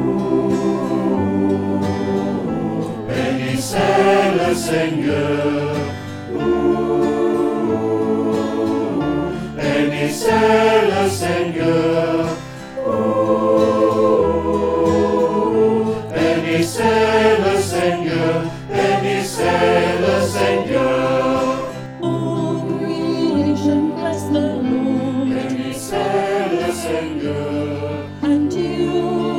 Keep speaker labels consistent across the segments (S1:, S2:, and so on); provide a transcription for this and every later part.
S1: Bénissez le Seigneur. Bénissez le Seigneur. Bénissez le Seigneur. Bénissez le Seigneur.
S2: All creation bless the Lord.
S1: Bénissez le Seigneur.
S2: And you,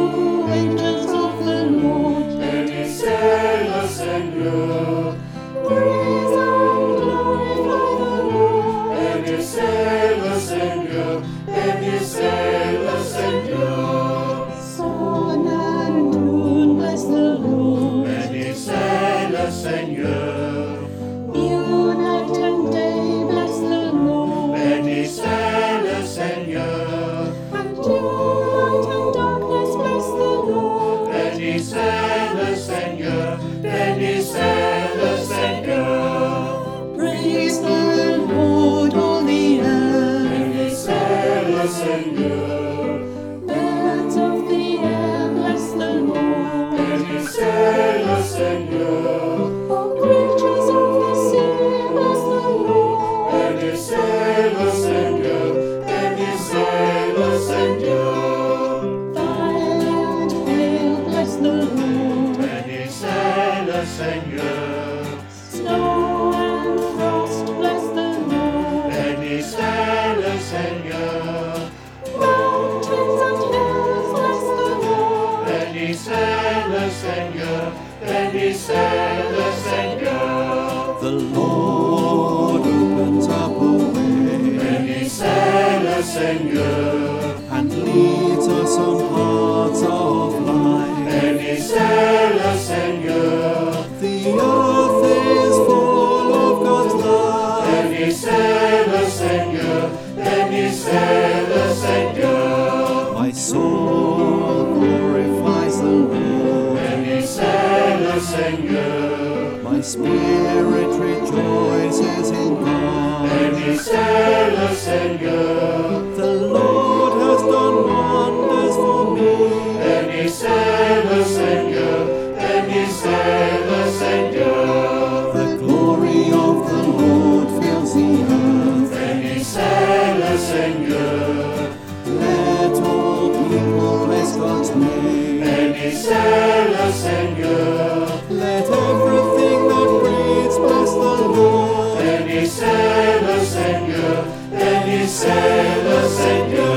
S2: angels of the Lord,
S1: Bénissez le Seigneur.
S2: praise and glorify the Lord.
S1: Bénissez le Seigneur. Bénissez le Seigneur.
S2: Son and tune bless the Lord.
S1: Bénissez le Seigneur.
S2: You, night and day bless the Lord.
S1: Bénissez le Seigneur.
S2: And you, light and darkness bless the Lord.
S1: Bénissez le Seigneur. Bénissez le Seigneur.
S2: Praise the Lord, all the earth.
S1: Bénissez le Seigneur.
S2: Birds of the air bless the Lord.
S1: Bénissez le Seigneur.
S2: All creatures of the sea bless the Lord.
S1: Bénissez le Seigneur. Bénissez le Seigneur.
S2: Fire and hail bless the Lord.
S1: Bénissez le Seigneur.
S2: Snow and frost bless the Lord.
S1: Bénissez le Seigneur.
S2: Mountains and hills bless the Lord.
S1: Bénissez le Seigneur. Bénissez le Seigneur.
S3: The Lord opens up a way
S1: Bénissez le Seigneur.
S3: and leads us on paths of life.
S1: Bénissez le Seigneur.
S3: The earth is full of God's love.
S1: Bénissez le Seigneur. Bénissez le Seigneur.
S3: My soul glorifies the Lord.
S1: Bénissez le Seigneur.
S3: My spirit rejoices in God.
S1: Bénissez le Seigneur.
S3: The Lord has done wonders for me.
S1: Bénissez le Seigneur. Bénissez le Seigneur.
S3: The glory of the Lord fills the earth.
S1: Bénissez le Seigneur.
S3: Let all people bless God's name.
S1: Bénissez le Seigneur.
S3: Let everything that breathes bless the Lord.
S1: Bénissez le Seigneur. Bénissez le Seigneur.